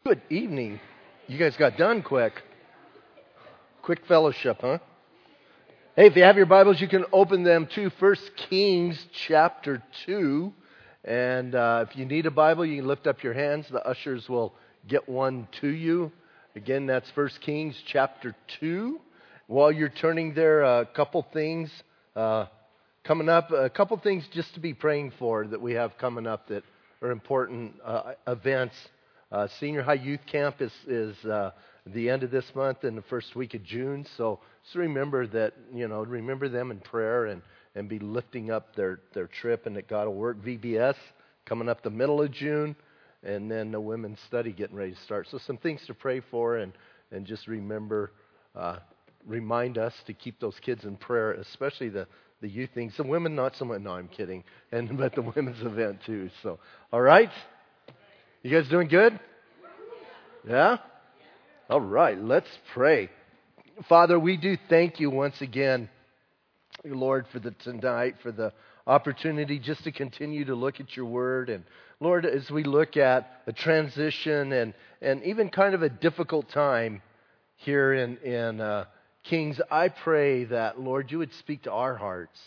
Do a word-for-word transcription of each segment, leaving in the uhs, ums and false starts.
Good evening. You guys got done quick. Quick fellowship, huh? Hey, if you have your Bibles, you can open them to First Kings chapter two. And uh, if you need a Bible, you can lift up your hands. The ushers will get one to you. Again, that's First Kings chapter two. While you're turning there, a couple things uh, coming up. A couple things just to be praying for that we have coming up that are important uh, events. Uh, Senior High Youth Camp is, is uh, the end of this month and the first week of June. So just remember that, you know, remember them in prayer and, and be lifting up their, their trip and that God will work. V B S coming up the middle of June, and then the women's study getting ready to start. So some things to pray for, and, and just remember, uh, remind us to keep those kids in prayer, especially the, the youth things. The women, not so much. No, I'm kidding. And but the women's event too. So, all right. You guys doing good? Yeah? All right, let's pray. Father, we do thank you once again, Lord, for the tonight, for the opportunity just to continue to look at your word. And Lord, as we look at a transition and, and even kind of a difficult time here in, in uh, Kings, I pray that, Lord, you would speak to our hearts,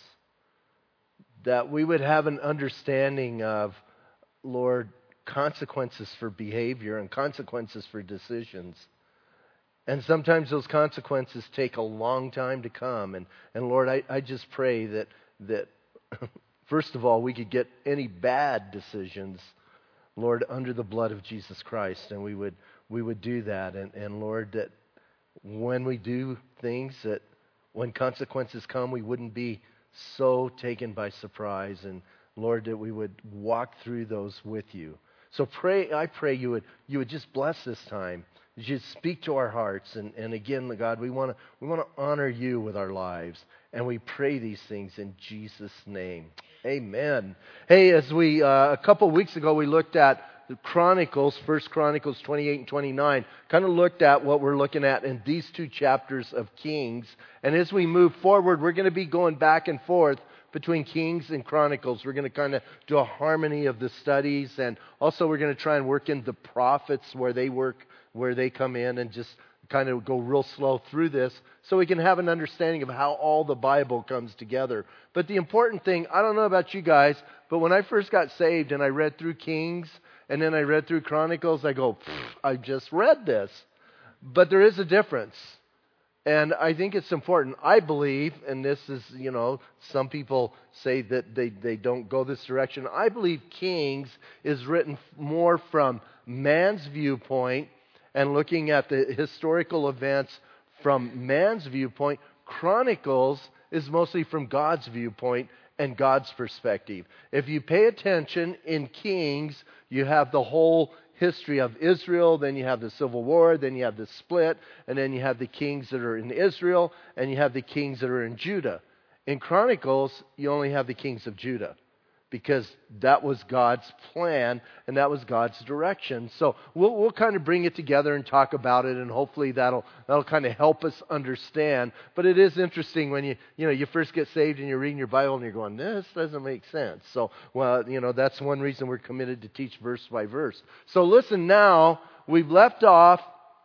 that we would have an understanding of, Lord, consequences for behavior and consequences for decisions. And sometimes those consequences take a long time to come. And, and Lord, I, I just pray that, that first of all, we could get any bad decisions, Lord, under the blood of Jesus Christ. And we would we would do that. And, and Lord, that when we do things, that when consequences come, we wouldn't be so taken by surprise. And Lord, that we would walk through those with you. So pray, I pray you would you would just bless this time. You speak to our hearts, and, and again, God, we want to we want to honor you with our lives, and we pray these things in Jesus' name, Amen. Hey, as we uh, a couple weeks ago we looked at the Chronicles, First Chronicles twenty-eight and twenty-nine, kind of looked at what we're looking at in these two chapters of Kings, and as we move forward, we're going to be going back and forth between Kings and Chronicles. We're going to kind of do a harmony of the studies, and also we're going to try and work in the prophets where they work, where they come in, and just kind of go real slow through this so we can have an understanding of how all the Bible comes together. But the important thing, I don't know about you guys, but when I first got saved and I read through Kings and then I read through Chronicles, I go, I just read this. But there is a difference. And I think it's important. I believe, and this is, you know, some people say that they, they don't go this direction. I believe Kings is written more from man's viewpoint and looking at the historical events from man's viewpoint. Chronicles is mostly from God's viewpoint and God's perspective. If you pay attention in Kings, you have the whole history of Israel, then you have the Civil War, then you have the split, and then you have the kings that are in Israel, and you have the kings that are in Judah. In Chronicles, you only have the kings of Judah, because that was God's plan, and that was God's direction. So we'll, we'll kind of bring it together and talk about it, and hopefully that'll that'll kind of help us understand. But it is interesting when you you know you first get saved and you're reading your Bible and you're going, this doesn't make sense. So well, you know that's one reason we're committed to teach verse by verse. So listen now, we've left off.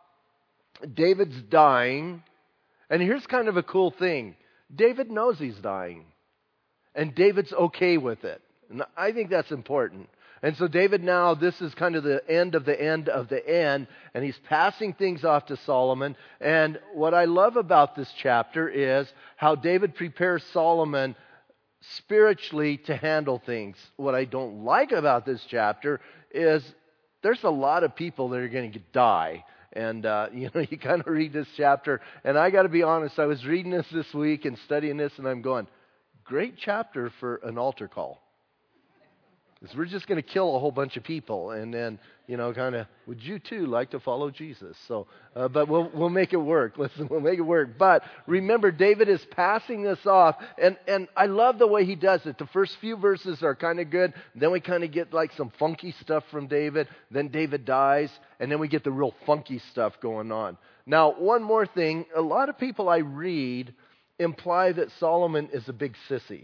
David's dying, and here's kind of a cool thing. David knows he's dying, and David's okay with it. And I think that's important. And so David now, this is kind of the end of the end of the end, and he's passing things off to Solomon. And what I love about this chapter is how David prepares Solomon spiritually to handle things. What I don't like about this chapter is there's a lot of people that are going to die. And, uh, you know, you kind of read this chapter, and I got to be honest, I was reading this this week and studying this, and I'm going, great chapter for an altar call. Because we're just going to kill a whole bunch of people, and then, you know, kind of, would you too like to follow Jesus? So, uh, but we'll we'll make it work. Listen, we'll make it work. But remember, David is passing this off, and, and I love the way he does it. The first few verses are kind of good. Then we kind of get like some funky stuff from David. Then David dies, and then we get the real funky stuff going on. Now, one more thing. A lot of people I read imply that Solomon is a big sissy.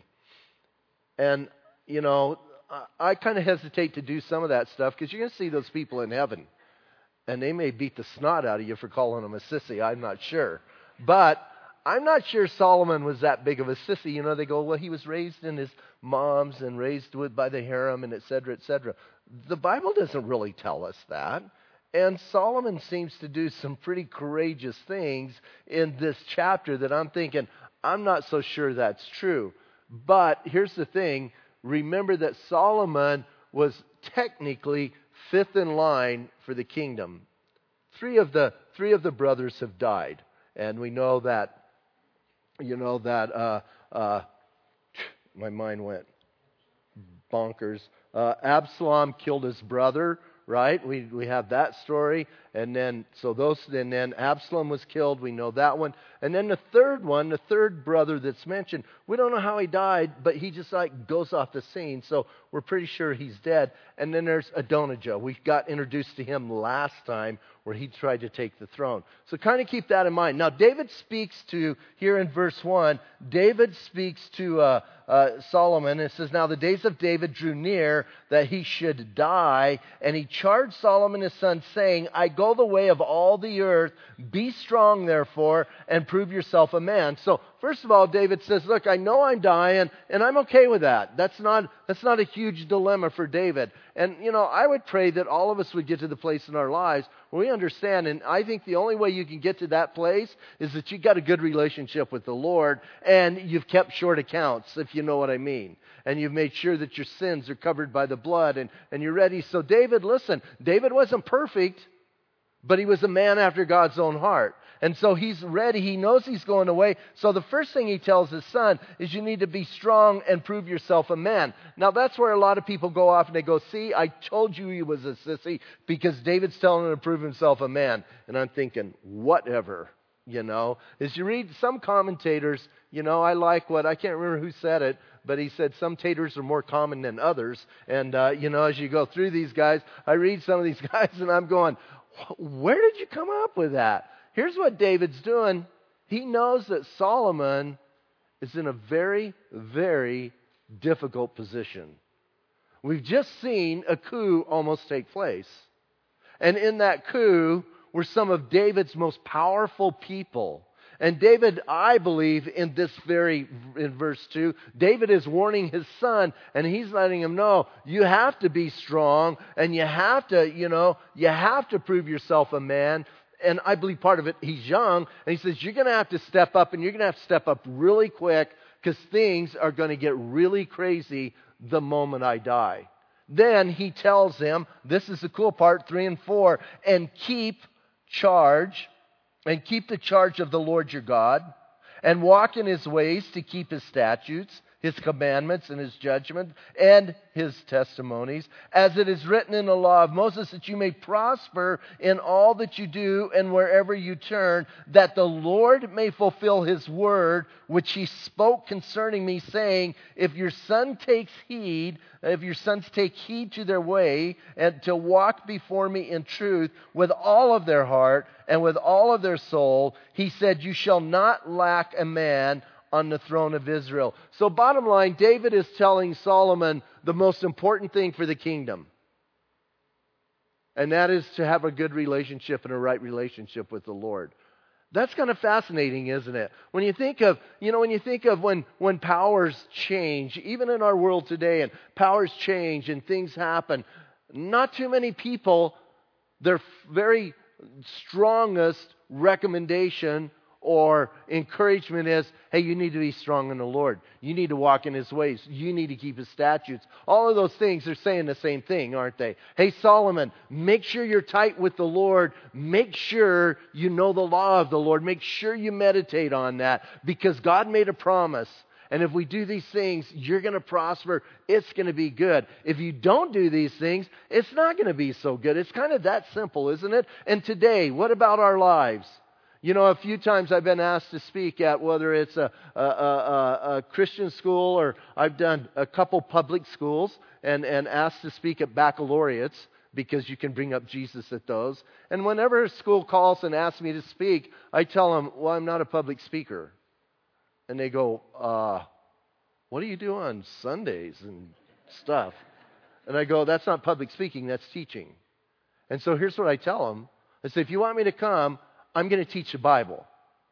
And, you know, I kind of hesitate to do some of that stuff because you're going to see those people in heaven. And they may beat the snot out of you for calling him a sissy. I'm not sure. But I'm not sure Solomon was that big of a sissy. You know, they go, well, he was raised in his mom's and raised with by the harem and et cetera, et cetera. The Bible doesn't really tell us that. And Solomon seems to do some pretty courageous things in this chapter that I'm thinking, I'm not so sure that's true. But here's the thing. Remember that Solomon was technically fifth in line for the kingdom. Three of the three of the brothers have died. And we know that, you know, that, uh, uh, my mind went bonkers. Uh, Absalom killed his brother, right? We we have that story. And then, so those, and then Absalom was killed. We know that one. And then the third one, the third brother that's mentioned, we don't know how he died, but he just like goes off the scene. So we're pretty sure he's dead. And then there's Adonijah. We got introduced to him last time where he tried to take the throne. So kind of keep that in mind. Now, David speaks to, here in verse one, David speaks to uh, uh, Solomon. It says, now the days of David drew near that he should die, and he charged Solomon his son, saying, I go the way of all the earth. Be strong, therefore, and prove yourself a man. So, first of all, David says, look, I know I'm dying, and I'm okay with that. That's not, that's not a huge dilemma for David. And, you know, I would pray that all of us would get to the place in our lives where we understand, and I think the only way you can get to that place is that you've got a good relationship with the Lord, and you've kept short accounts, if you know what I mean. And you've made sure that your sins are covered by the blood, and, and you're ready. So David, listen, David wasn't perfect, but he was a man after God's own heart. And so he's ready. He knows he's going away. So the first thing he tells his son is you need to be strong and prove yourself a man. Now that's where a lot of people go off and they go, see, I told you he was a sissy because David's telling him to prove himself a man. And I'm thinking, whatever, you know. As you read some commentators, you know, I like what, I can't remember who said it, but he said some taters are more common than others. And, uh, you know, as you go through these guys, I read some of these guys and I'm going, where did you come up with that? Here's what David's doing. He knows that Solomon is in a very, very difficult position. We've just seen a coup almost take place. And in that coup were some of David's most powerful people. And David, I believe, in this very, in verse two, David is warning his son, and he's letting him know, you have to be strong, and you have to, you know, you have to prove yourself a man. And I believe part of it, he's young, and he says, you're going to have to step up, and you're going to have to step up really quick, because things are going to get really crazy the moment I die. Then he tells him, this is the cool part, three and four, and keep charge, and keep the charge of the Lord your God, and walk in his ways to keep his statutes, his commandments, and his judgment, and his testimonies, as it is written in the law of Moses, that you may prosper in all that you do and wherever you turn, that the Lord may fulfill his word, which he spoke concerning me, saying, if your son takes heed, if your sons take heed to their way, and to walk before me in truth with all of their heart and with all of their soul, he said, you shall not lack a man on the throne of Israel. So bottom line, David is telling Solomon the most important thing for the kingdom. And that is to have a good relationship and a right relationship with the Lord. That's kind of fascinating, isn't it? When you think of, you know, when you think of when, when powers change, even in our world today, and powers change and things happen, not too many people, their very strongest recommendation or encouragement is, hey, you need to be strong in the Lord. You need to walk in his ways. You need to keep his statutes. All of those things are saying the same thing, aren't they? Hey, Solomon, make sure you're tight with the Lord. Make sure you know the law of the Lord. Make sure you meditate on that, because God made a promise. And if we do these things, you're going to prosper. It's going to be good. If you don't do these things, it's not going to be so good. It's kind of that simple, isn't it? And today, what about our lives? You know, a few times I've been asked to speak at, whether it's a, a, a, a Christian school, or I've done a couple public schools, and, and asked to speak at baccalaureates, because you can bring up Jesus at those. And whenever a school calls and asks me to speak, I tell them, well, I'm not a public speaker. And they go, uh, what do you do on Sundays and stuff? And I go, that's not public speaking, that's teaching. And so here's what I tell them. I said, if you want me to come, I'm going to teach the Bible.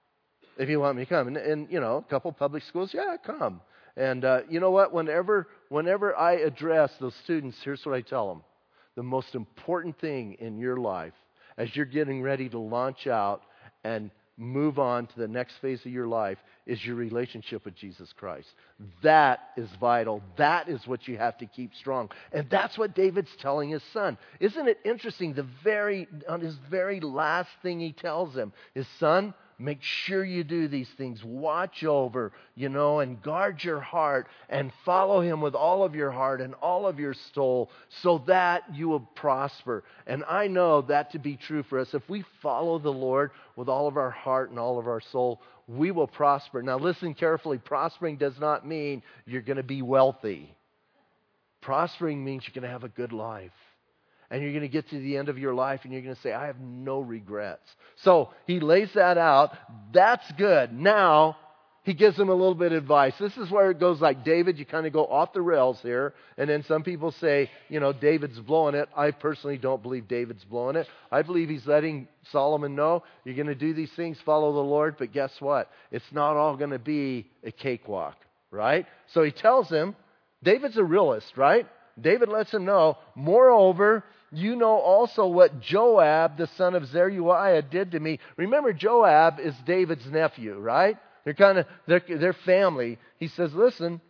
If you want me to come. And, and you know, a couple public schools, yeah, come. And uh, you know what? Whenever, whenever I address those students, here's what I tell them. The most important thing in your life, as you're getting ready to launch out and move on to the next phase of your life, is your relationship with Jesus Christ. That is vital. That is what you have to keep strong. And that's what David's telling his son. Isn't it interesting? The very, on his very last thing he tells him, his son, make sure you do these things. Watch over, you know, and guard your heart and follow him with all of your heart and all of your soul so that you will prosper. And I know that to be true for us. If we follow the Lord with all of our heart and all of our soul, we will prosper. Now listen carefully. Prospering does not mean you're going to be wealthy. Prospering means you're going to have a good life. And you're going to get to the end of your life and you're going to say, I have no regrets. So he lays that out. That's good. Now, he gives him a little bit of advice. This is where it goes like David. You kind of go off the rails here. And then some people say, you know, David's blowing it. I personally don't believe David's blowing it. I believe he's letting Solomon know, you're going to do these things, follow the Lord. But guess what? It's not all going to be a cakewalk, right? So he tells him, David's a realist, right? David lets him know, moreover, you know also what Joab, the son of Zeruiah, did to me. Remember, Joab is David's nephew, right? They're kind of, they're, they're family. He says, listen,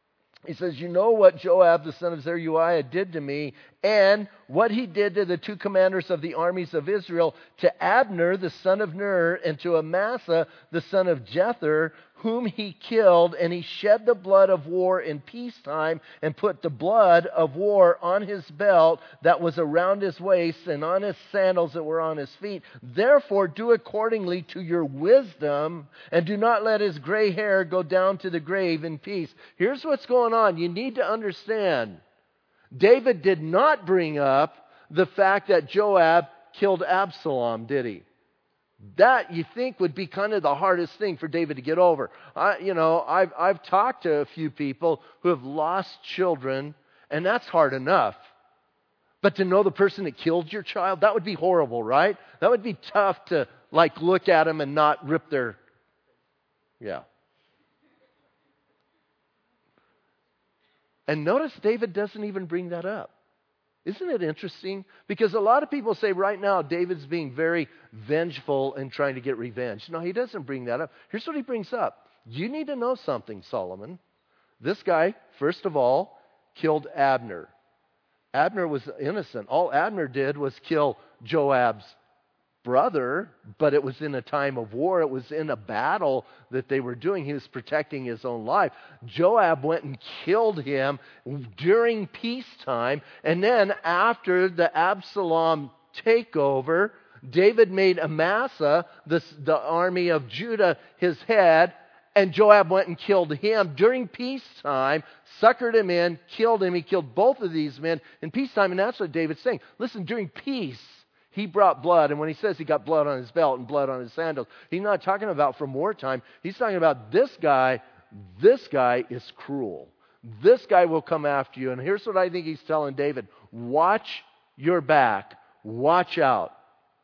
he says, you know what Joab, the son of Zeruiah, did to me, and what he did to the two commanders of the armies of Israel, to Abner, the son of Ner, and to Amasa, the son of Jether, whom he killed, and he shed the blood of war in peacetime, and put the blood of war on his belt that was around his waist, and on his sandals that were on his feet. Therefore do accordingly to your wisdom, and do not let his gray hair go down to the grave in peace. Here's what's going on. You need to understand. David did not bring up the fact that Joab killed Absalom, did he? That, you think, would be kind of the hardest thing for David to get over. I, you know, I've, I've talked to a few people who have lost children, and that's hard enough. But to know the person that killed your child, that would be horrible, right? That would be tough to, like, look at them and not rip their... Yeah. And notice David doesn't even bring that up. Isn't it interesting? Because a lot of people say right now David's being very vengeful and trying to get revenge. No, he doesn't bring that up. Here's what he brings up. You need to know something, Solomon. This guy, first of all, killed Abner. Abner was innocent. All Abner did was kill Joab's brother, but it was in a time of war. It was in a battle that they were doing. He was protecting his own life. Joab went and killed him during peacetime, and then after the Absalom takeover, David made Amasa, the, the army of Judah, his head, and Joab went and killed him during peacetime, suckered him in, killed him. He killed both of these men in peacetime, and that's what David's saying. Listen, during peace, he brought blood, and when he says he got blood on his belt and blood on his sandals, he's not talking about from wartime. He's talking about this guy, this guy is cruel. This guy will come after you. And here's what I think he's telling David. Watch your back. Watch out.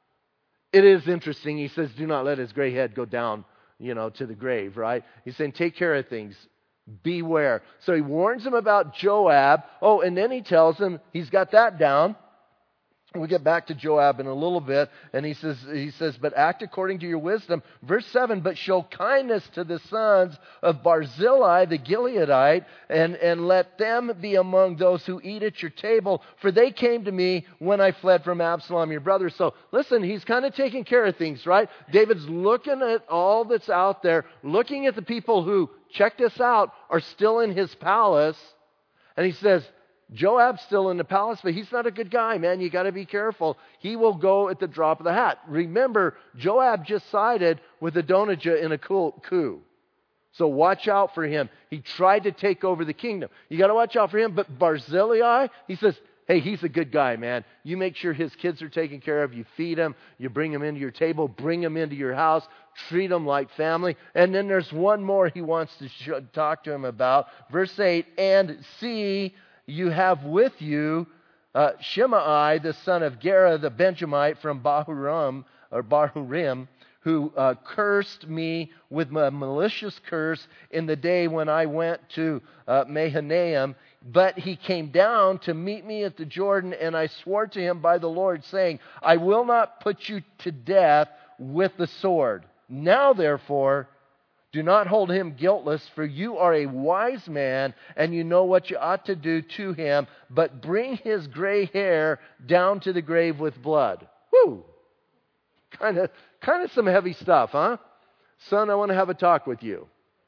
It is interesting. He says, do not let his gray head go down, you know, to the grave, right? He's saying, take care of things. Beware. So he warns him about Joab. Oh, and then he tells him, he's got that down. We'll get back to Joab in a little bit, and he says, he says, but act according to your wisdom. Verse seven, but show kindness to the sons of Barzillai the Gileadite, and, and let them be among those who eat at your table, for they came to me when I fled from Absalom, your brother. So listen, he's kind of taking care of things, right? David's looking at all that's out there, looking at the people who, check this out, are still in his palace, and he says, Joab's still in the palace, but he's not a good guy, man. You got to be careful. He will go at the drop of the hat. Remember, Joab just sided with Adonijah in a coup. So watch out for him. He tried to take over the kingdom. You got to watch out for him. But Barzillai, he says, hey, he's a good guy, man. You make sure his kids are taken care of. You feed him. You bring him into your table. Bring him into your house. Treat him like family. And then there's one more he wants to sh- talk to him about. Verse eight, and see... you have with you uh, Shimei, the son of Gera, the Benjamite from Bahurim, or Bahurim, who uh, cursed me with a malicious curse in the day when I went to uh, Mahanaim. But he came down to meet me at the Jordan, and I swore to him by the Lord, saying, I will not put you to death with the sword. Now, therefore, do not hold him guiltless, for you are a wise man, and you know what you ought to do to him, but bring his gray hair down to the grave with blood. Whew! Kind of, kind of some heavy stuff, huh? Son, I want to have a talk with you.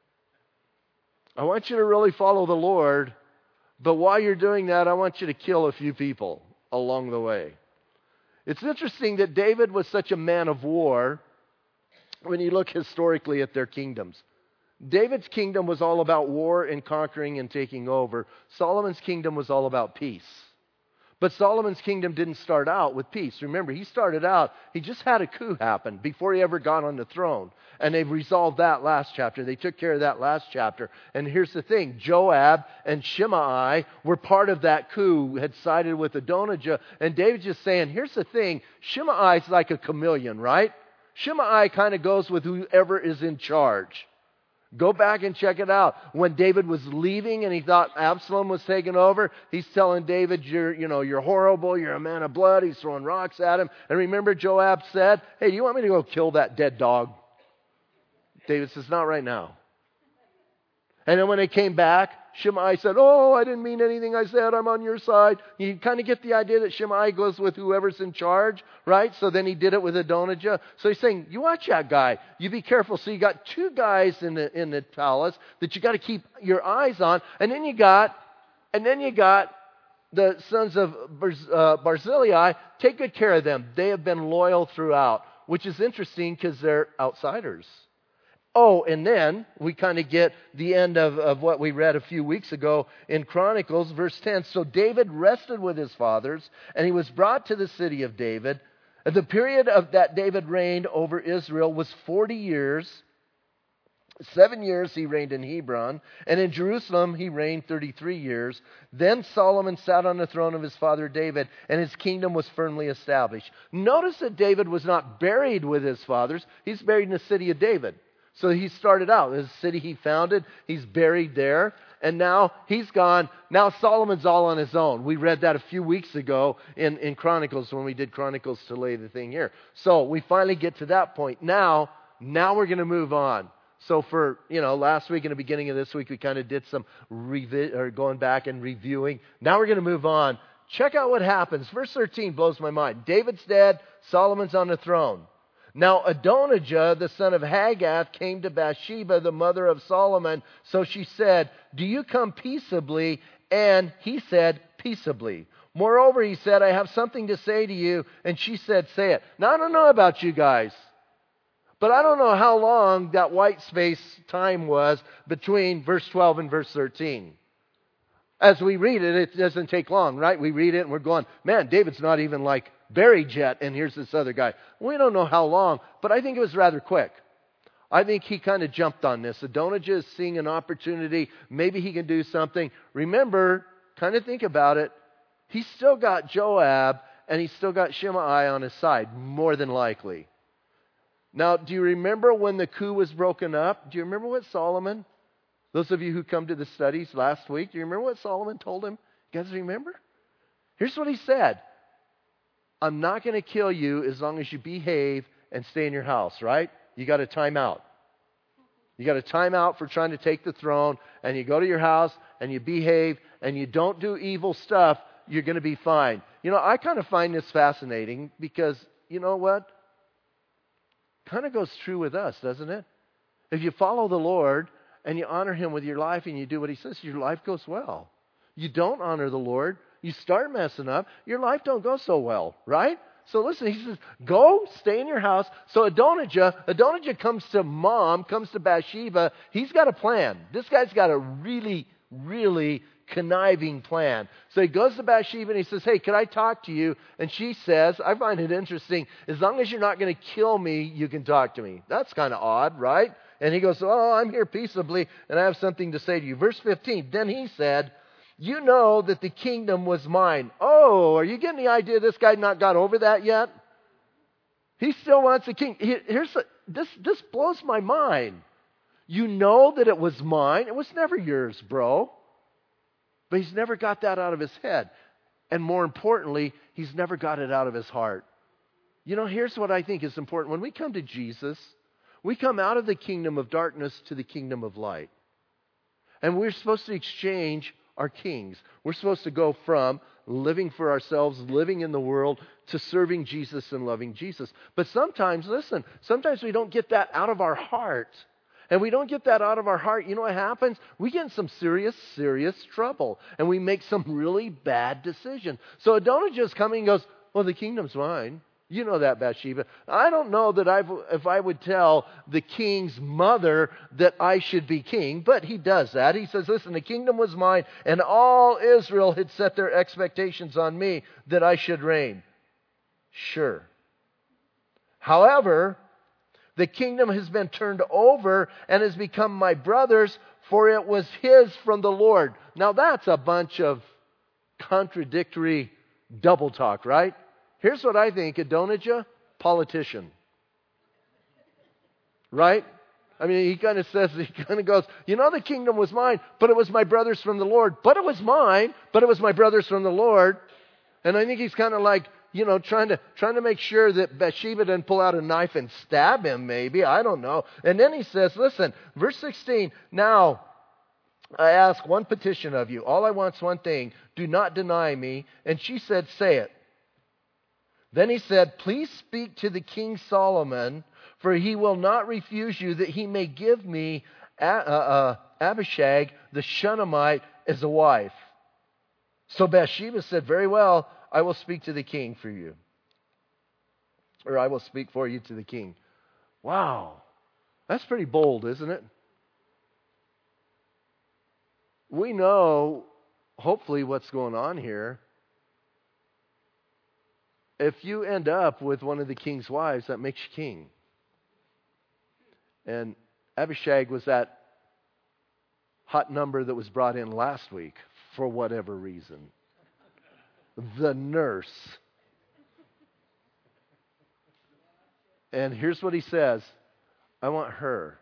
I want you to really follow the Lord, but while you're doing that, I want you to kill a few people along the way. It's interesting that David was such a man of war when you look historically at their kingdoms. David's kingdom was all about war and conquering and taking over. Solomon's kingdom was all about peace. But Solomon's kingdom didn't start out with peace. Remember, he started out, he just had a coup happen before he ever got on the throne. And they've resolved that last chapter. They took care of that last chapter. And here's the thing, Joab and Shimei were part of that coup, had sided with Adonijah. And David's just saying, here's the thing, Shimei's like a chameleon, right? Shimei kind of goes with whoever is in charge. Go back and check it out. When David was leaving and he thought Absalom was taking over, he's telling David, you're, you know, you're horrible, you're a man of blood. He's throwing rocks at him. And remember Joab said, hey, do you want me to go kill that dead dog? David says, not right now. And then when they came back, Shimei said, oh, I didn't mean anything I said. I'm on your side. You kind of get the idea that Shimei goes with whoever's in charge, right? So then he did it with Adonijah. So he's saying, you watch that guy. You be careful. So you got two guys in the in the palace that you got to keep your eyes on. And then you got, and then you got the sons of uh, Barzillai. Take good care of them. They have been loyal throughout, which is interesting because they're outsiders. Oh, and then we kind of get the end of, of what we read a few weeks ago in Chronicles, verse ten. So David rested with his fathers, and he was brought to the city of David. And the period of that David reigned over Israel was forty years. Seven years he reigned in Hebron, and in Jerusalem he reigned thirty-three years. Then Solomon sat on the throne of his father David, and his kingdom was firmly established. Notice that David was not buried with his fathers. He's buried in the city of David. So he started out, his city he founded, he's buried there, and now he's gone. Now Solomon's all on his own. We read that a few weeks ago in, in Chronicles when we did Chronicles to lay the thing here. So we finally get to that point. Now, now we're going to move on. So for, you know, last week and the beginning of this week, we kind of did some revi- or going back and reviewing. Now we're going to move on. Check out what happens. Verse thirteen blows my mind. David's dead, Solomon's on the throne. Now Adonijah, the son of Haggith, came to Bathsheba, the mother of Solomon. So she said, do you come peaceably? And he said, peaceably. Moreover, he said, I have something to say to you. And she said, say it. Now, I don't know about you guys, but I don't know how long that white space time was between verse twelve and verse thirteen. As we read it, it doesn't take long, right? We read it and we're going, man, David's not even like buried yet, and here's this other guy. We don't know how long, but I think it was rather quick. I think he kind of jumped on this. Adonijah is seeing an opportunity. Maybe he can do something. Remember, kind of think about it. He's still got Joab, and he's still got Shimei on his side, more than likely. Now, do you remember when the coup was broken up? Do you remember what Solomon, those of you who come to the studies last week, do you remember what Solomon told him? You guys remember? Here's what he said. I'm not going to kill you as long as you behave and stay in your house, right? You got a time out. You got a time out for trying to take the throne, and you go to your house and you behave and you don't do evil stuff, you're going to be fine. You know, I kind of find this fascinating because, you know what? Kind of goes true with us, doesn't it? If you follow the Lord and you honor Him with your life and you do what He says, your life goes well. You don't honor the Lord, you start messing up, your life don't go so well, right? So listen, he says, go, stay in your house. So Adonijah, Adonijah comes to mom, comes to Bathsheba. He's got a plan. This guy's got a really, really conniving plan. So he goes to Bathsheba and he says, hey, can I talk to you? And she says, I find it interesting, as long as you're not going to kill me, you can talk to me. That's kind of odd, right? And he goes, oh, I'm here peaceably and I have something to say to you. Verse fifteen, then he said, You know that the kingdom was mine. Oh, are you getting the idea this guy not got over that yet? He still wants the king. Here's a, this, this blows my mind. You know that it was mine. It was never yours, bro. But he's never got that out of his head. And more importantly, he's never got it out of his heart. You know, here's what I think is important. When we come to Jesus, we come out of the kingdom of darkness to the kingdom of light. And we're supposed to exchange our kings. We're supposed to go from living for ourselves, living in the world, to serving Jesus and loving Jesus. But sometimes, listen, sometimes we don't get that out of our heart. And we don't get that out of our heart. You know what happens? We get in some serious, serious trouble. And we make some really bad decisions. So Adonijah's coming and goes, well, the kingdom's mine. You know that, Bathsheba. I don't know that I've, if I would tell the king's mother that I should be king, but he does that. He says, listen, the kingdom was mine, and all Israel had set their expectations on me that I should reign. Sure. However, the kingdom has been turned over and has become my brother's, for it was his from the Lord. Now that's a bunch of contradictory double talk, right? Here's what I think. Adonijah, politician. Right? I mean, he kind of says, he kind of goes, you know, the kingdom was mine, but it was my brother's from the Lord. But it was mine, but it was my brother's from the Lord. And I think he's kind of like, you know, trying to trying to make sure that Bathsheba didn't pull out a knife and stab him, maybe. I don't know. And then he says, listen, verse sixteen, now I ask one petition of you. All I want is one thing. Do not deny me. And she said, say it. Then he said, please speak to the king Solomon, for he will not refuse you, that he may give me uh, uh, Abishag the Shunammite as a wife. So Bathsheba said, very well, I will speak to the king for you. Or I will speak for you to the king. Wow. That's pretty bold, isn't it? We know, hopefully, what's going on here. If you end up with one of the king's wives, that makes you king. And Abishag was that hot number that was brought in last week for whatever reason. The nurse. And here's what he says. I want her.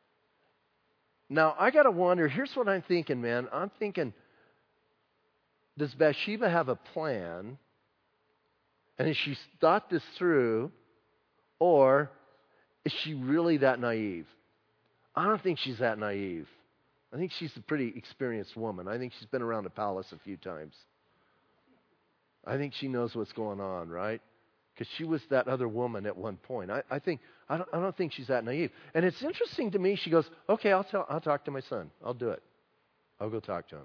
Now, I got to wonder, here's what I'm thinking, man. I'm thinking, does Bathsheba have a plan? And has she thought this through? Or is she really that naive? I don't think she's that naive. I think she's a pretty experienced woman. I think she's been around the palace a few times. I think she knows what's going on, right? Because she was that other woman at one point. I, I think I don't, I don't think she's that naive. And it's interesting to me. She goes, "Okay, I'll tell. I'll talk to my son. I'll do it. I'll go talk to him."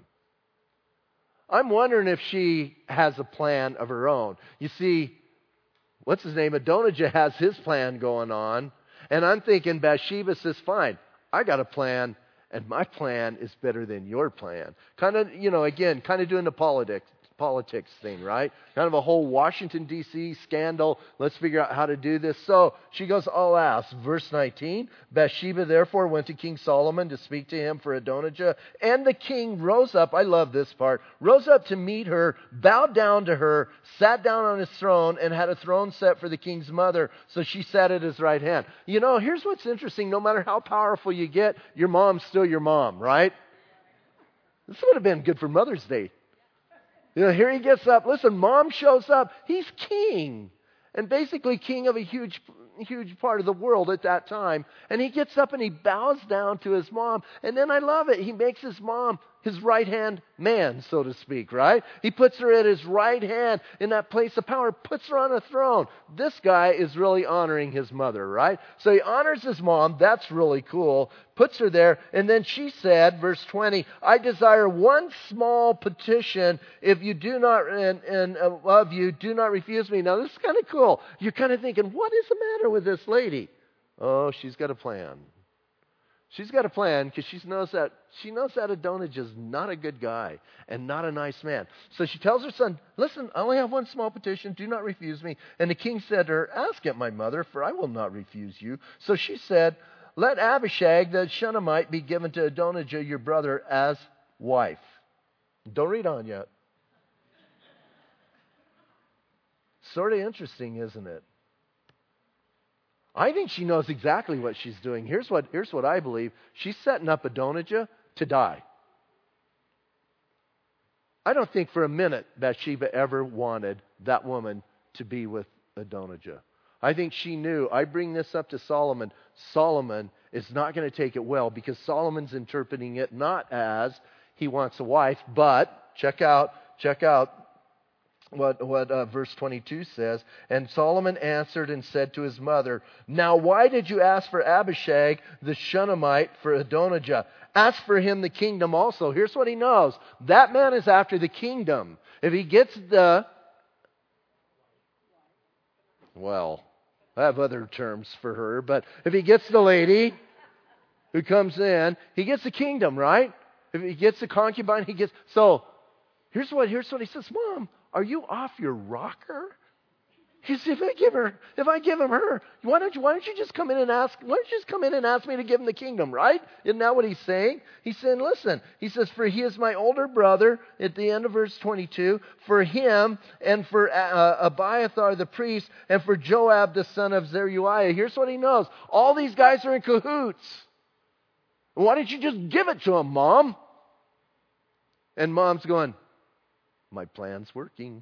I'm wondering if she has a plan of her own. You see, what's his name? Adonijah has his plan going on. And I'm thinking Bathsheba says, fine, I got a plan, and my plan is better than your plan. Kind of, you know, again, kind of doing the politics. politics thing, right? Kind of a whole Washington, D C scandal. Let's figure out how to do this. So she goes, I'll ask. Verse nineteen, Bathsheba therefore went to King Solomon to speak to him for Adonijah. And the king rose up, I love this part, rose up to meet her, bowed down to her, sat down on his throne, and had a throne set for the king's mother. So she sat at his right hand. You know, here's what's interesting. No matter how powerful you get, your mom's still your mom, right? This would have been good for Mother's Day. You know, here he gets up. Listen, mom shows up. He's king. And basically king of a huge, huge part of the world at that time. And he gets up and he bows down to his mom. And then I love it. He makes his mom his right-hand man, so to speak, right? He puts her at his right hand in that place of power, puts her on a throne. This guy is really honoring his mother, right? So he honors his mom. That's really cool. Puts her there. And then she said, verse twenty, I desire one small petition. If you do not, and, and of you, do not refuse me. Now, this is kind of cool. You're kind of thinking, what is the matter with this lady? Oh, she's got a plan. She's got a plan because she knows that she knows that Adonijah is not a good guy and not a nice man. So she tells her son, listen, I only have one small petition. Do not refuse me. And the king said to her, ask it, my mother, for I will not refuse you. So she said, let Abishag the Shunammite be given to Adonijah, your brother, as wife. Don't read on yet. Sort of interesting, isn't it? I think she knows exactly what she's doing. Here's what, here's what I believe. She's setting up Adonijah to die. I don't think for a minute Bathsheba ever wanted that woman to be with Adonijah. I think she knew, I bring this up to Solomon. Solomon is not going to take it well because Solomon's interpreting it not as he wants a wife, but check out, check out what, what uh, verse twenty-two says. And Solomon answered and said to his mother, now why did you ask for Abishag the Shunammite for Adonijah? Ask for him the kingdom also. Here's what he knows. That man is after the kingdom. If he gets the, well, I have other terms for her, but if he gets the lady who comes in, he gets the kingdom, right? If he gets the concubine, he gets... So, here's what, here's what he says. Mom, are you off your rocker? He says, if I give her, if I give him her, why don't you, why don't you just come in and ask, why don't you just come in and ask me to give him the kingdom, right? Isn't that what he's saying? He's saying, listen, he says, for he is my older brother, at the end of verse twenty-two, for him and for uh, Abiathar the priest and for Joab the son of Zeruiah. Here's what he knows. All these guys are in cahoots. Why don't you just give it to him, Mom? And Mom's going, my plan's working.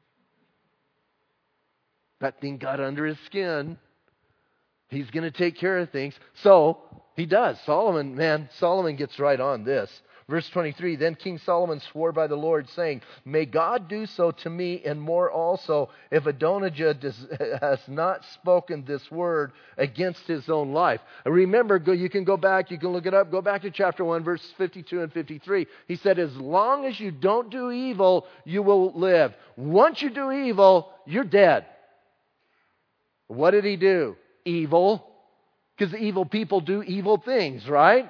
That thing got under his skin. He's going to take care of things. So, he does. Solomon, man, Solomon gets right on this. Verse twenty-three, then King Solomon swore by the Lord, saying, may God do so to me and more also, if Adonijah does, has not spoken this word against his own life. And remember, go, you can go back, you can look it up, go back to chapter one, verses fifty-two and fifty-three. He said, as long as you don't do evil, you will live. Once you do evil, you're dead. What did he do? Evil. Because evil people do evil things, right?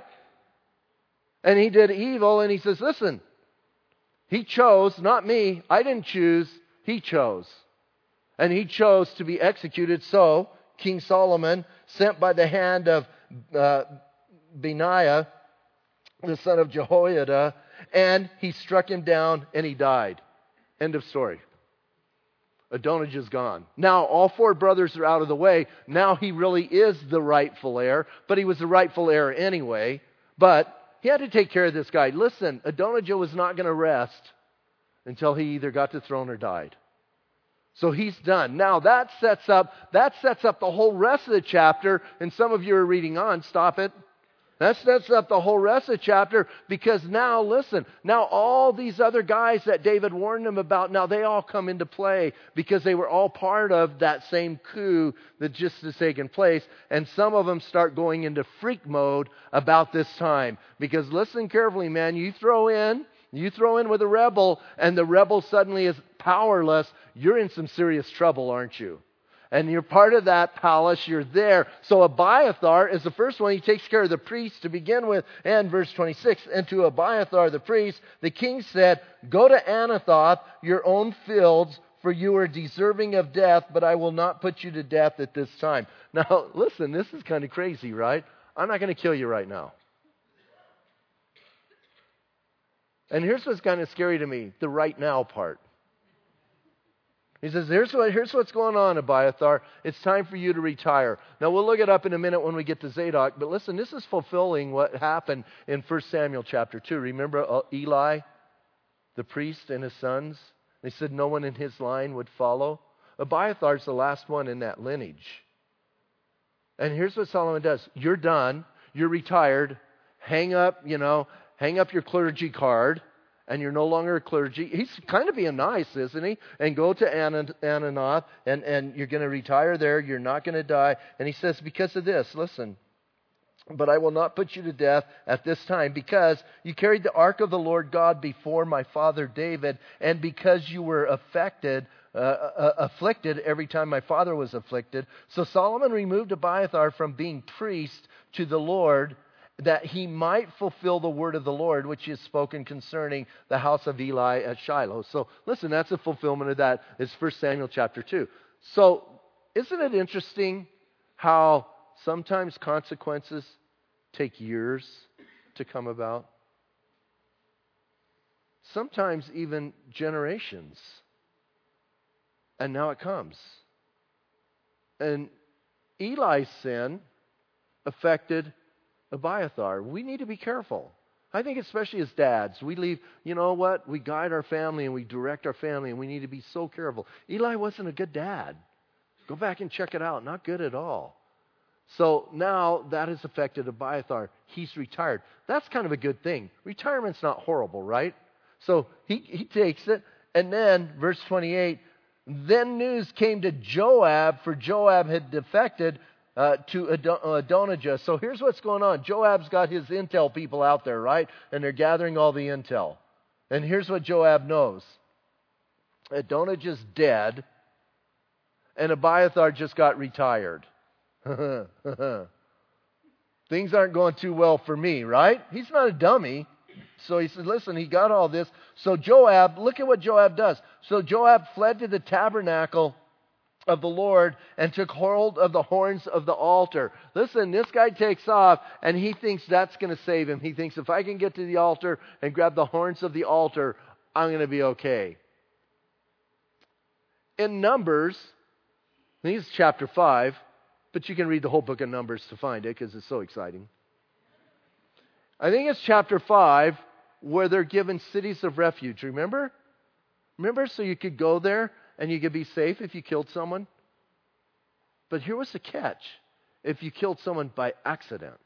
And he did evil, and he says, listen, he chose, not me. I didn't choose. He chose. And he chose to be executed. So, King Solomon, sent by the hand of uh, Benaiah, the son of Jehoiada, and he struck him down, and he died. End of story. Adonijah's gone. Now, all four brothers are out of the way. Now he really is the rightful heir, but he was the rightful heir anyway. But he had to take care of this guy. Listen, Adonijah was not going to rest until he either got to the throne or died. So he's done. Now that sets up that sets up the whole rest of the chapter. And some of you are reading on. Stop it. That sets up the whole rest of the chapter because now, listen, now all these other guys that David warned them about, now they all come into play because they were all part of that same coup that just has taken place. And some of them start going into freak mode about this time. Because listen carefully, man, you throw in, you throw in with a rebel and the rebel suddenly is powerless, you're in some serious trouble, aren't you? And you're part of that palace, you're there. So Abiathar is the first one. He takes care of the priest to begin with. And verse twenty-six, and to Abiathar the priest, the king said, go to Anathoth, your own fields, for you are deserving of death, but I will not put you to death at this time. Now, listen, this is kind of crazy, right? I'm not going to kill you right now. And here's what's kind of scary to me, the right now part. He says, here's, what, here's what's going on, Abiathar. It's time for you to retire. Now, we'll look it up in a minute when we get to Zadok. But listen, this is fulfilling what happened in First Samuel chapter two. Remember Eli, the priest, and his sons? They said no one in his line would follow. Abiathar's the last one in that lineage. And here's what Solomon does. You're done. You're retired. Hang up, you know, hang up your clergy card. And you're no longer a clergy. He's kind of being nice, isn't he? And go to Anathoth, and, and you're going to retire there. You're not going to die. And he says, because of this, listen, but I will not put you to death at this time, because you carried the ark of the Lord God before my father David, and because you were affected, uh, uh, afflicted every time my father was afflicted. So Solomon removed Abiathar from being priest to the Lord, that he might fulfill the word of the Lord, which is spoken concerning the house of Eli at Shiloh. So listen, that's a fulfillment of that. It's First Samuel chapter two. So isn't it interesting how sometimes consequences take years to come about? sometimes even generations. And now it comes. And Eli's sin affected Abiathar. We need to be careful. I think especially as dads, we leave, you know what, we guide our family and we direct our family, and we need to be so careful. Eli wasn't a good dad. Go back and check it out. Not good at all. So now that has affected Abiathar. He's retired. That's kind of a good thing. Retirement's not horrible, right? So he, he takes it. And then, verse twenty-eight, then news came to Joab, for Joab had defected uh, to Adonijah. So here's what's going on. Joab's got his intel people out there, right? And they're gathering all the intel. And here's what Joab knows. Adonijah's dead, and Abiathar just got retired. Things aren't going too well for me, right? He's not a dummy. So he said, listen, he got all this. So Joab, look at what Joab does. So Joab fled to the tabernacle of the Lord and took hold of the horns of the altar. Listen, this guy takes off and he thinks that's going to save him. He thinks, if I can get to the altar and grab the horns of the altar, I'm going to be okay. In Numbers, I think it's chapter five, but you can read the whole book of Numbers to find it because it's so exciting. I think it's chapter five where they're given cities of refuge. Remember? Remember? So you could go there and you could be safe if you killed someone. But here was the catch. If you killed someone by accident.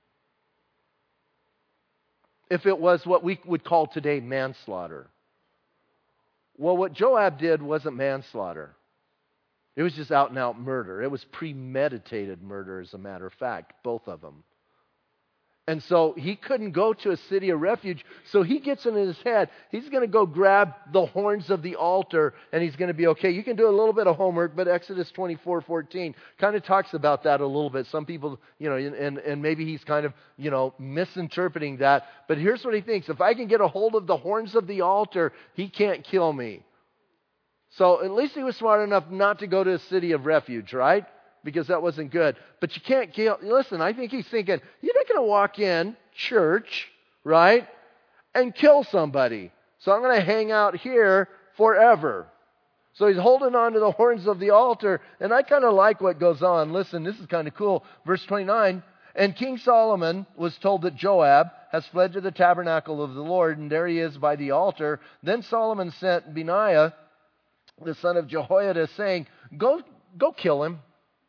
If it was what we would call today manslaughter. Well, what Joab did wasn't manslaughter. It was just out and out murder. It was premeditated murder, as a matter of fact, both of them. And so he couldn't go to a city of refuge, so he gets in his head, he's going to go grab the horns of the altar, and he's going to be okay. You can do a little bit of homework, but Exodus twenty-four fourteen kind of talks about that a little bit. Some people, you know, and, and maybe he's kind of, you know, misinterpreting that. But here's what he thinks. If I can get a hold of the horns of the altar, he can't kill me. So at least he was smart enough not to go to a city of refuge, right? Because that wasn't good. But you can't kill. Listen, I think he's thinking, you're not going to walk in church, right, and kill somebody. So I'm going to hang out here forever. So he's holding on to the horns of the altar. And I kind of like what goes on. Listen, this is kind of cool. Verse twenty-nine, and King Solomon was told that Joab has fled to the tabernacle of the Lord, and there he is by the altar. Then Solomon sent Benaiah, the son of Jehoiada, saying, Go, go kill him.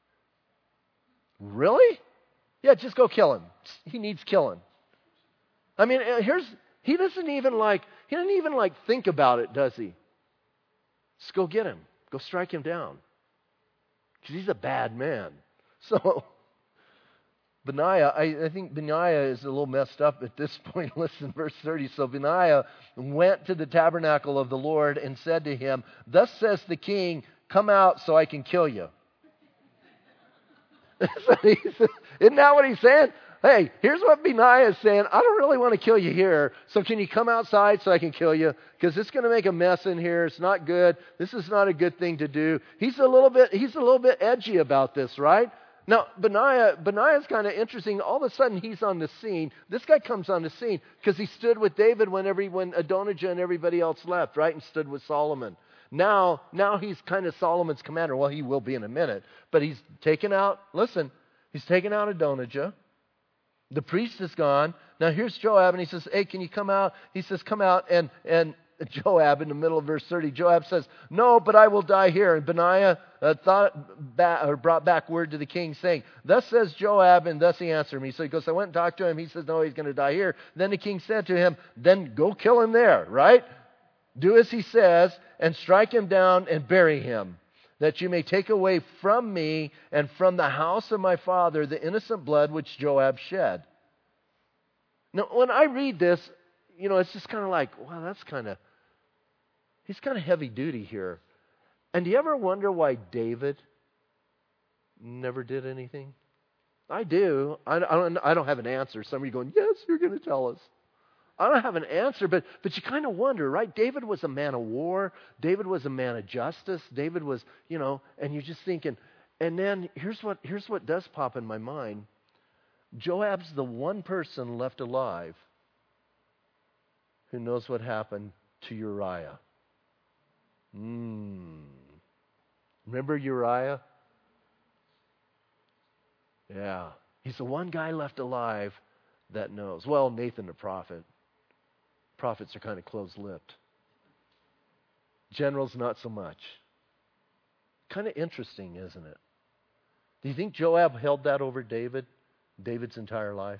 Really? Yeah, just go kill him. He needs killing. I mean, here's, he doesn't even like, he doesn't even like think about it, does he? Just go get him. Go strike him down. Because he's a bad man. So, Benaiah, I, I think Benaiah is a little messed up at this point. Listen, verse thirty. So Benaiah went to the tabernacle of the Lord and said to him, Thus says the king, come out so I can kill you. Isn't that what he's saying? Hey, here's what Benaiah is saying. I don't really want to kill you here, so can you come outside so I can kill you? Because it's going to make a mess in here. It's not good. This is not a good thing to do. He's a little bit, he's a little bit edgy about this, right? Now, Benaiah, Benaiah's kind of interesting. All of a sudden, he's on the scene. This guy comes on the scene because he stood with David when, every, when Adonijah and everybody else left, right? And stood with Solomon. Now, now he's kind of Solomon's commander. Well, he will be in a minute. But he's taken out, listen, he's taken out Adonijah. The priest is gone. Now here's Joab, and he says, hey, can you come out? He says, come out. And, and Joab, in the middle of verse thirty, Joab says, no, but I will die here. And Benaiah uh, thought back, or brought back word to the king, saying, thus says Joab, and thus he answered me. So he goes, I went and talked to him. He says, no, he's going to die here. Then the king said to him, then go kill him there, right? Do as he says, and strike him down and bury him, that you may take away from me and from the house of my father the innocent blood which Joab shed. Now, when I read this, you know, it's just kind of like, wow, that's kind of, he's kind of heavy duty here. And do you ever wonder why David never did anything? I do. I, I, don't, I don't have an answer. Some of you going, yes, you're going to tell us. I don't have an answer, but but you kind of wonder, right? David was a man of war. David was a man of justice. David was, you know, and you're just thinking, and then here's what here's what does pop in my mind. Joab's the one person left alive who knows what happened to Uriah. Hmm. Remember Uriah? Yeah. He's the one guy left alive that knows. Well, Nathan the prophet. Prophets are kind of close-lipped. Generals, not so much. Kind of interesting, isn't it? Do you think Joab held that over David, David's entire life?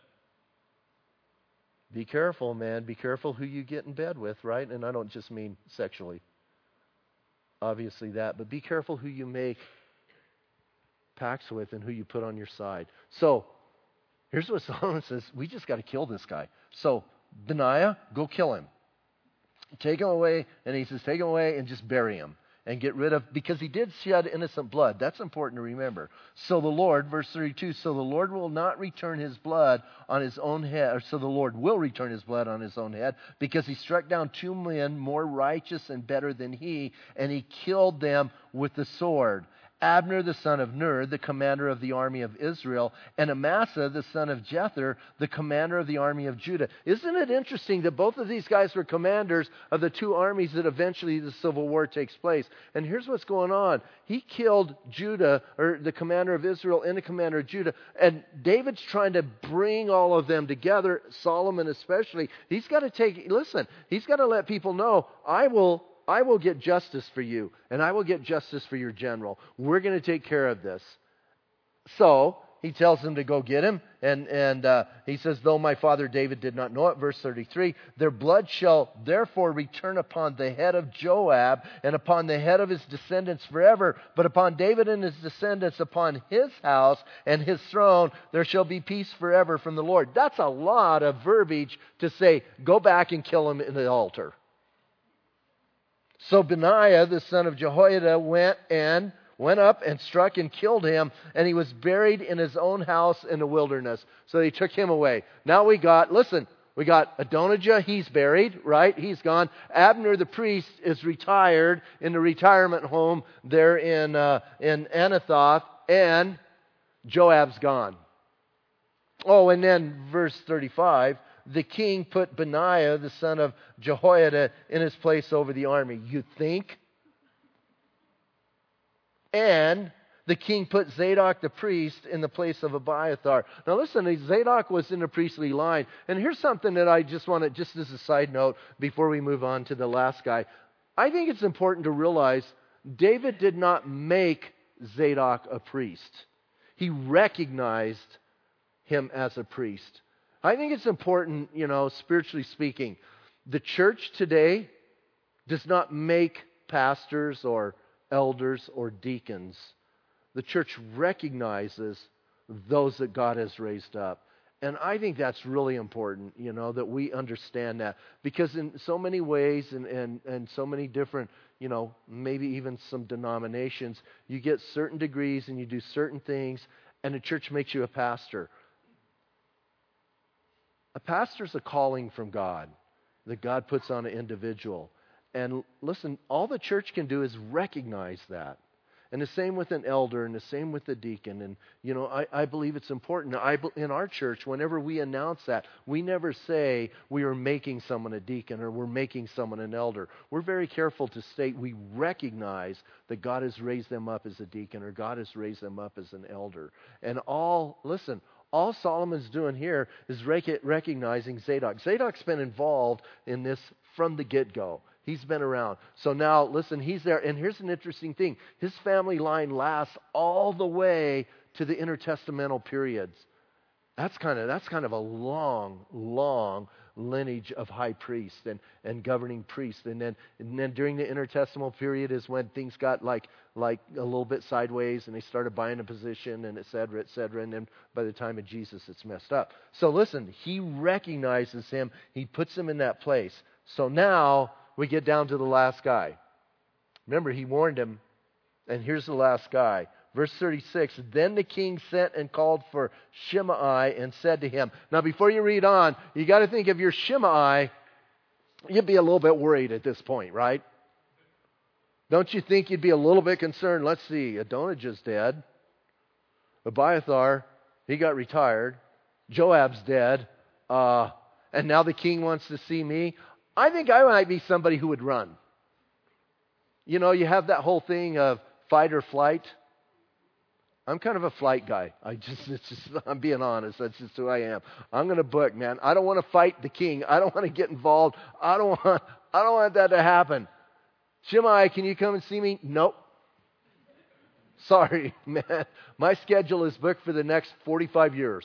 Be careful, man. Be careful who you get in bed with, right? And I don't just mean sexually. Obviously that. But be careful who you make pacts with and who you put on your side. So, here's what Solomon says. We just got to kill this guy. So, Benaiah, go kill him. Take him away, and he says, take him away and just bury him. And get rid of, because he did shed innocent blood. That's important to remember. So the Lord, verse thirty-two, so the Lord will not return his blood on his own head, or so the Lord will return his blood on his own head, because he struck down two men more righteous and better than he, and he killed them with the sword. Abner the son of Ner, the commander of the army of Israel, and Amasa the son of Jether, the commander of the army of Judah. Isn't it interesting that both of these guys were commanders of the two armies that eventually the civil war takes place? And here's what's going on. He killed Judah, or the commander of Israel and the commander of Judah, and David's trying to bring all of them together, Solomon especially. He's got to take, listen, he's got to let people know, I will I will get justice for you, and I will get justice for your general. We're going to take care of this. So he tells them to go get him, and, and uh, he says, though my father David did not know it, verse thirty-three, their blood shall therefore return upon the head of Joab and upon the head of his descendants forever, but upon David and his descendants, upon his house and his throne, there shall be peace forever from the Lord. That's a lot of verbiage to say, go back and kill him in the altar. So Benaiah, the son of Jehoiada, went and went up and struck and killed him, and he was buried in his own house in the wilderness. So they took him away. Now we got, listen, we got Adonijah, he's buried, right? He's gone. Abner the priest is retired in the retirement home there in, uh, in Anathoth, and Joab's gone. Oh, and then verse thirty-five, the king put Benaiah, the son of Jehoiada, in his place over the army. You think? And the king put Zadok the priest in the place of Abiathar. Now listen, Zadok was in the priestly line. And here's something that I just want to, just as a side note, before we move on to the last guy. I think it's important to realize David did not make Zadok a priest. He recognized him as a priest. I think it's important, you know, spiritually speaking. The church today does not make pastors or elders or deacons. The church recognizes those that God has raised up. And I think that's really important, you know, that we understand that. Because in so many ways and, and, and so many different, you know, maybe even some denominations, you get certain degrees and you do certain things, and the church makes you a pastor. A pastor's a calling from God that God puts on an individual. And listen, all the church can do is recognize that. And the same with an elder, and the same with the deacon. And, you know, I, I believe it's important. I, in our church, whenever we announce that, we never say we are making someone a deacon or we're making someone an elder. We're very careful to state we recognize that God has raised them up as a deacon or God has raised them up as an elder. And all, listen, all Solomon's doing here is rec- recognizing Zadok. Zadok's been involved in this from the get-go. He's been around. So now, listen, he's there. And here's an interesting thing. His family line lasts all the way to the intertestamental periods. That's kind of that's kind of a long, long lineage of high priests and, and governing priests. And then and then during the intertestamental period is when things got like like a little bit sideways and they started buying a position and et cetera, et cetera. And then by the time of Jesus, it's messed up. So listen, he recognizes him. He puts him in that place. So now we get down to the last guy. Remember, he warned him. And here's the last guy. Verse thirty-six, then the king sent and called for Shimei and said to him. Now, before you read on, you got to think if you're Shimei, you'd be a little bit worried at this point, right? Don't you think you'd be a little bit concerned? Let's see, Adonijah's dead. Abiathar, he got retired. Joab's dead. Uh, and now the king wants to see me. I think I might be somebody who would run. You know, you have that whole thing of fight or flight. I'm kind of a flight guy. I just, it's just, I'm being honest. That's just who I am. I'm going to book, man. I don't want to fight the king. I don't want to get involved. I don't want, I don't want that to happen. Shimei, can you come and see me? Nope. Sorry, man. My schedule is booked for the next forty-five years.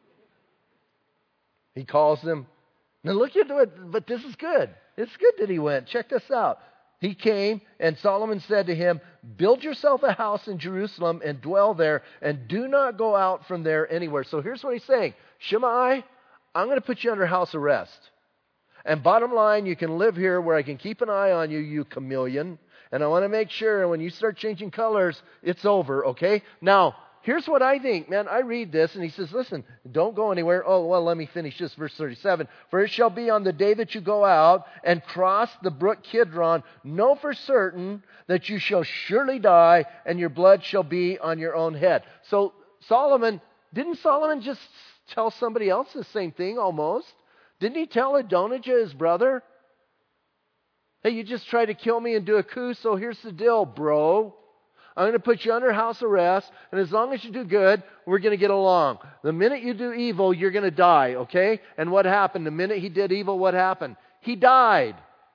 He calls them. Now look at it, but this is good. It's good that he went. Check this out. He came, and Solomon said to him, build yourself a house in Jerusalem and dwell there, and do not go out from there anywhere. So here's what he's saying. Shimei, I'm going to put you under house arrest. And bottom line, you can live here where I can keep an eye on you, you chameleon. And I want to make sure when you start changing colors, it's over, okay? Now, here's what I think. Man, I read this, and he says, listen, don't go anywhere. Oh, well, let me finish this, verse thirty-seven. For it shall be on the day that you go out and cross the brook Kidron, know for certain that you shall surely die, and your blood shall be on your own head. So Solomon, didn't Solomon just tell somebody else the same thing almost? Didn't he tell Adonijah, his brother? Hey, you just tried to kill me and do a coup, so here's the deal, bro. I'm going to put you under house arrest, and as long as you do good, we're going to get along. The minute you do evil, you're going to die, okay? And what happened? The minute he did evil, what happened? He died.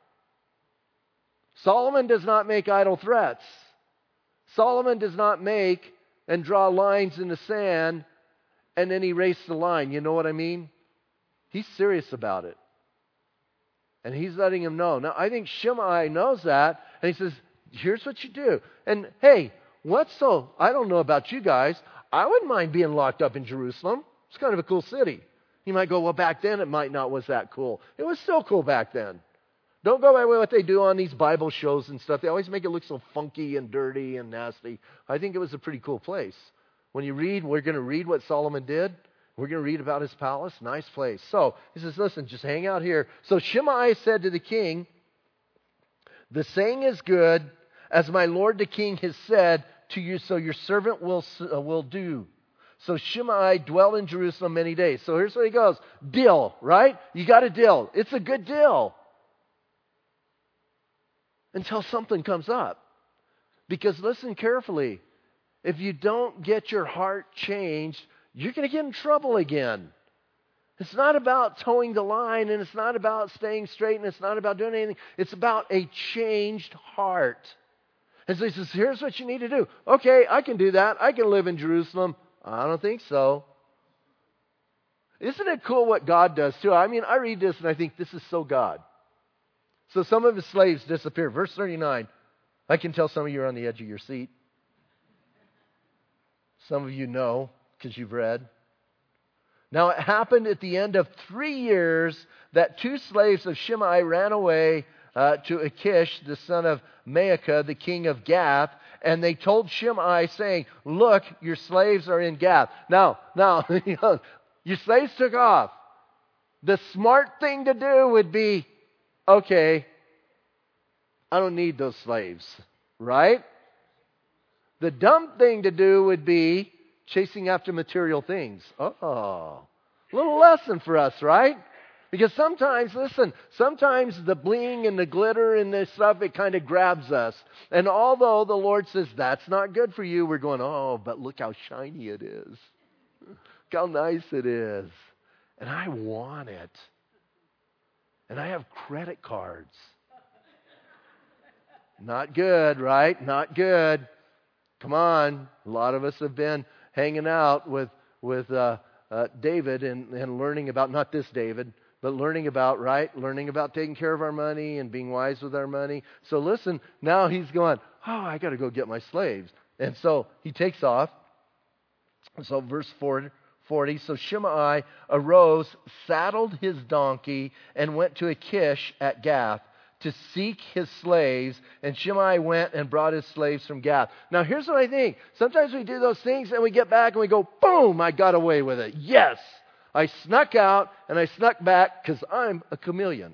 Solomon does not make idle threats. Solomon does not make and draw lines in the sand and then erase the line. You know what I mean? He's serious about it. And he's letting him know. Now, I think Shimei knows that, and he says, here's what you do. And hey, what's so, I don't know about you guys, I wouldn't mind being locked up in Jerusalem. It's kind of a cool city. You might go, well, back then it might not was that cool. It was still cool back then. Don't go by what they do on these Bible shows and stuff. They always make it look so funky and dirty and nasty. I think it was a pretty cool place. When you read, we're going to read what Solomon did. We're going to read about his palace. Nice place. So he says, listen, just hang out here. So Shimei said to the king, the saying is good, as my lord the king has said to you, so your servant will, uh, will do. So Shimei dwelled in Jerusalem many days. So here's where he goes. Deal, right? You got a deal. It's a good deal. Until something comes up. Because listen carefully. If you don't get your heart changed, you're going to get in trouble again. It's not about towing the line, and it's not about staying straight, and it's not about doing anything. It's about a changed heart. And so he says, here's what you need to do. Okay, I can do that. I can live in Jerusalem. I don't think so. Isn't it cool what God does too? I mean, I read this and I think this is so God. So some of his slaves disappear. Verse thirty-nine. I can tell some of you are on the edge of your seat. Some of you know because you've read. Now it happened at the end of three years that two slaves of Shimei ran away uh, to Achish, the son of Maacah, the king of Gath, and they told Shimei, saying, look, your slaves are in Gath. Now, now, you know, your slaves took off. The smart thing to do would be, okay, I don't need those slaves, right? The dumb thing to do would be chasing after material things. Oh, a little lesson for us, right? Because sometimes, listen, sometimes the bling and the glitter and this stuff, it kind of grabs us. And although the Lord says, that's not good for you, we're going, oh, but look how shiny it is. Look how nice it is. And I want it. And I have credit cards. Not good, right? Not good. Come on. A lot of us have been hanging out with, with uh, uh, David and, and learning about, not this David, but learning about, right? Learning about taking care of our money and being wise with our money. So listen, now he's going, oh, I got to go get my slaves. And so he takes off. So verse forty, so Shimei arose, saddled his donkey, and went to Achish at Gath to seek his slaves. And Shimei went and brought his slaves from Gath. Now here's what I think. Sometimes we do those things and we get back and we go, boom, I got away with it. Yes. I snuck out and I snuck back because I'm a chameleon.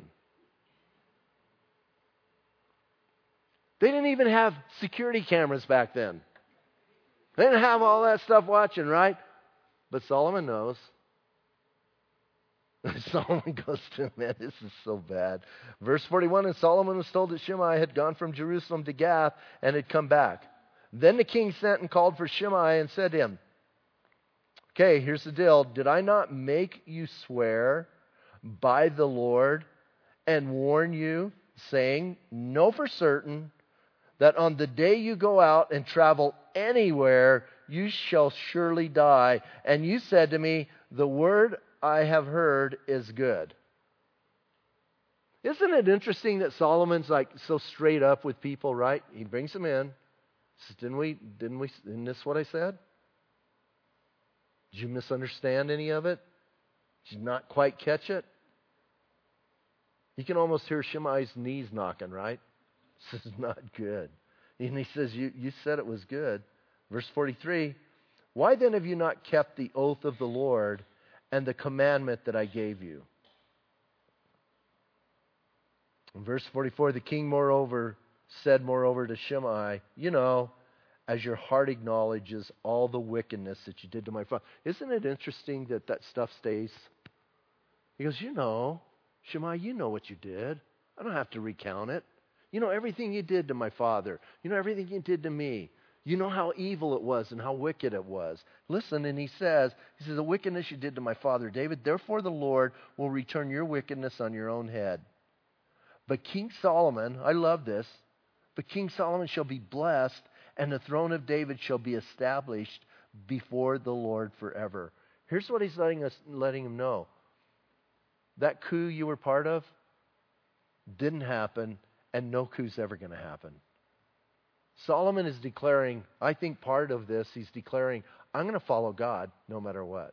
They didn't even have security cameras back then. They didn't have all that stuff watching, right? But Solomon knows. Solomon goes to him, man, this is so bad. Verse forty-one, and Solomon was told that Shimei had gone from Jerusalem to Gath and had come back. Then the king sent and called for Shimei and said to him, okay, here's the deal. Did I not make you swear by the Lord and warn you, saying, know for certain that on the day you go out and travel anywhere, you shall surely die. And you said to me, the word I have heard is good. Isn't it interesting that Solomon's like so straight up with people, right? He brings them in. Says, didn't we, didn't we, isn't this what I said? Did you misunderstand any of it? Did you not quite catch it? You can almost hear Shimei's knees knocking, right? This is not good. And he says, you, you said it was good. Verse forty-three, why then have you not kept the oath of the Lord and the commandment that I gave you? In verse forty-four, the king moreover said moreover to Shimei, you know, as your heart acknowledges all the wickedness that you did to my father. Isn't it interesting that that stuff stays? He goes, you know, Shimei, you know what you did. I don't have to recount it. You know everything you did to my father. You know everything you did to me. You know how evil it was and how wicked it was. Listen, and he says, he says, the wickedness you did to my father David, therefore the Lord will return your wickedness on your own head. But King Solomon, I love this, but King Solomon shall be blessed, and the throne of David shall be established before the Lord forever. Here's what he's letting us, letting him know. That coup you were part of didn't happen, and no coup's ever going to happen. Solomon is declaring, I think part of this, he's declaring, I'm going to follow God no matter what.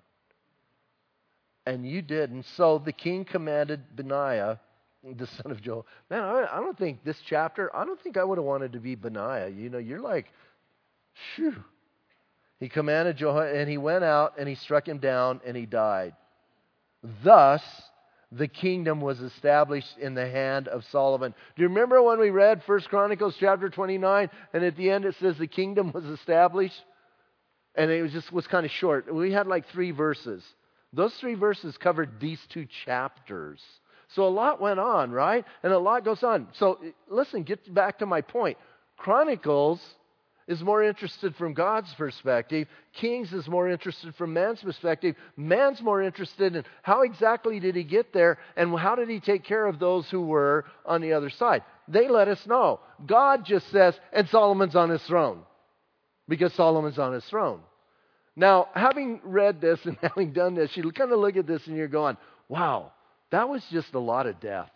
And you did. And so the king commanded Benaiah, the son of Joel. Man, I, I don't think this chapter, I don't think I would have wanted to be Benaiah. You know, you're like, shoo. He commanded Joel, and he went out and he struck him down and he died. Thus, the kingdom was established in the hand of Solomon. Do you remember when we read First Chronicles chapter twenty-nine, and at the end it says the kingdom was established? And it was just was kind of short. We had like three verses. Those three verses covered these two chapters. So a lot went on, right? And a lot goes on. So listen, get back to my point. Chronicles is more interested from God's perspective. Kings is more interested from man's perspective. Man's more interested in how exactly did he get there and how did he take care of those who were on the other side. They let us know. God just says, and Solomon's on his throne. Because Solomon's on his throne. Now, having read this and having done this, you kind of look at this and you're going, wow, that was just a lot of death.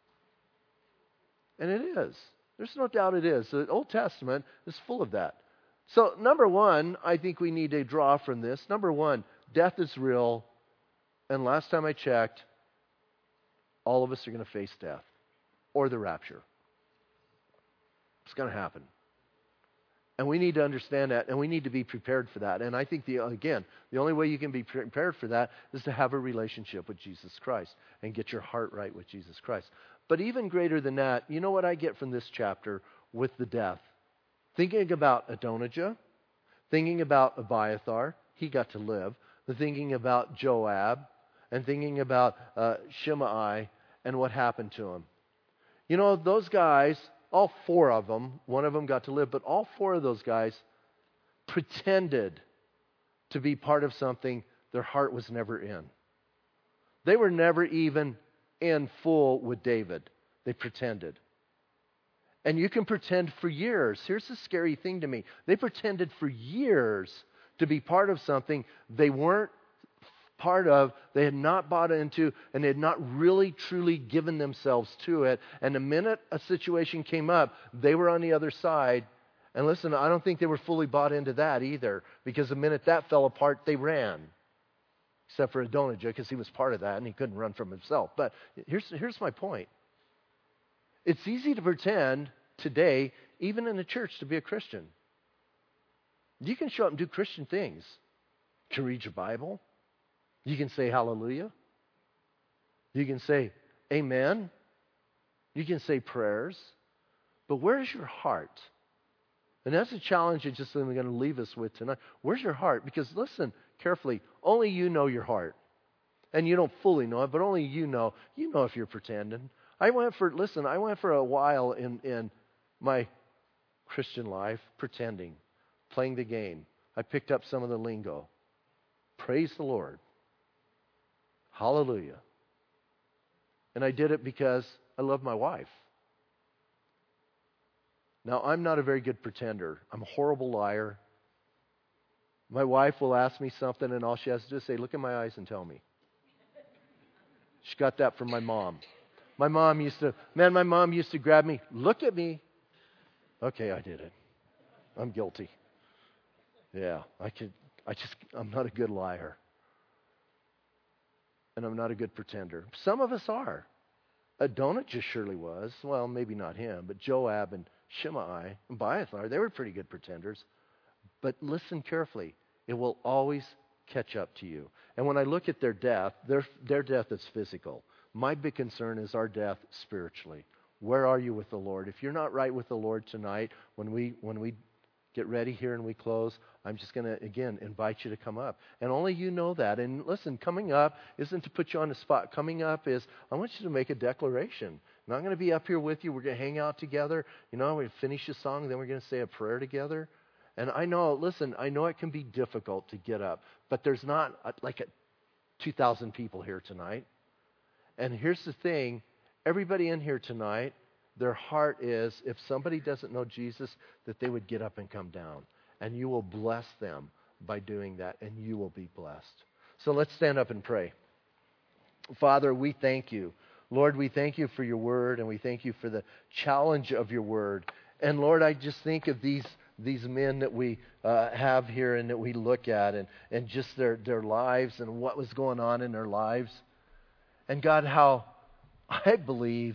And it is. There's no doubt it is. The Old Testament is full of that. So, number one, I think we need to draw from this. Number one, death is real. And last time I checked, all of us are going to face death or the rapture. It's going to happen. And we need to understand that, and we need to be prepared for that. And I think, the again, the only way you can be prepared for that is to have a relationship with Jesus Christ and get your heart right with Jesus Christ. But even greater than that, you know what I get from this chapter with the death? Thinking about Adonijah, thinking about Abiathar, he got to live, thinking about Joab, and thinking about uh, Shimei and what happened to him. You know, those guys, all four of them, one of them got to live, but all four of those guys pretended to be part of something their heart was never in. They were never even in full with David. They pretended. And you can pretend for years. Here's the scary thing to me. They pretended for years to be part of something they weren't part of, they had not bought into, and they had not really truly given themselves to it. And the minute a situation came up, they were on the other side. And listen, I don't think they were fully bought into that either, because the minute that fell apart, they ran. Except for Adonijah, because he was part of that and he couldn't run from himself. But here's, here's my point. It's easy to pretend today, even in the church, to be a Christian. You can show up and do Christian things. You can read your Bible. You can say hallelujah. You can say amen. You can say prayers. But where's your heart? And that's a challenge that just I'm going to leave us with tonight. Where's your heart? Because listen carefully, only you know your heart. And you don't fully know it, but only you know. You know if you're pretending. I went for, listen, I went for a while in, in my Christian life pretending, playing the game. I picked up some of the lingo. Praise the Lord. Hallelujah. And I did it because I love my wife. Now, I'm not a very good pretender. I'm a horrible liar. My wife will ask me something, and all she has to do is say, look in my eyes and tell me. She got that from my mom. My mom used to, man, my mom used to grab me, look at me. Okay, I did it. I'm guilty. Yeah, I could, I just, I'm not a good liar. And I'm not a good pretender. Some of us are. Adonijah surely was. Well, maybe not him, but Joab and Shimei and Abiathar, they were pretty good pretenders. But listen carefully. It will always catch up to you. And when I look at their death, their, their death is physical. My big concern is our death spiritually. Where are you with the Lord? If you're not right with the Lord tonight, when we when we get ready here and we close, I'm just going to, again, invite you to come up. And only you know that. And listen, coming up isn't to put you on the spot. Coming up is, I want you to make a declaration. I'm not going to be up here with you. We're going to hang out together. You know, we finish a song, then we're going to say a prayer together. And I know, listen, I know it can be difficult to get up, but there's not a, like a two thousand people here tonight. And here's the thing, everybody in here tonight, their heart is, if somebody doesn't know Jesus, that they would get up and come down. And you will bless them by doing that, and you will be blessed. So let's stand up and pray. Father, we thank you. Lord, we thank you for your word, and we thank you for the challenge of your word. And Lord, I just think of these these men that we uh, have here and that we look at, and, and just their, their lives and what was going on in their lives. And God, how I believe,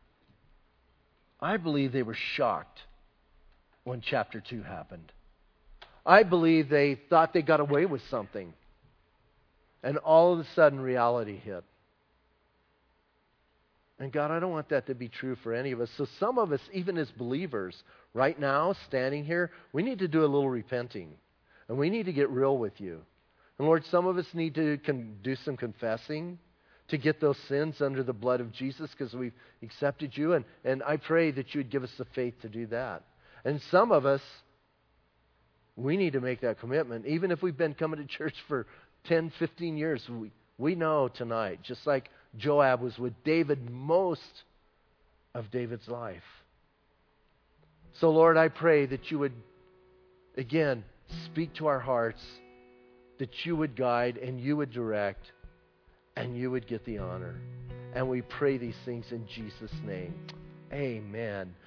I believe they were shocked when chapter two happened. I believe they thought they got away with something. And all of a sudden reality hit. And God, I don't want that to be true for any of us. So some of us, even as believers, right now, standing here, we need to do a little repenting. And we need to get real with you. And Lord, some of us need to con- do some confessing to get those sins under the blood of Jesus because we've accepted you. And, and I pray that you would give us the faith to do that. And some of us, we need to make that commitment. Even if we've been coming to church for ten, fifteen years, we, we know tonight, just like Joab was with David most of David's life. So Lord, I pray that you would, again, speak to our hearts, that you would guide and you would direct and you would get the honor. And we pray these things in Jesus' name. Amen.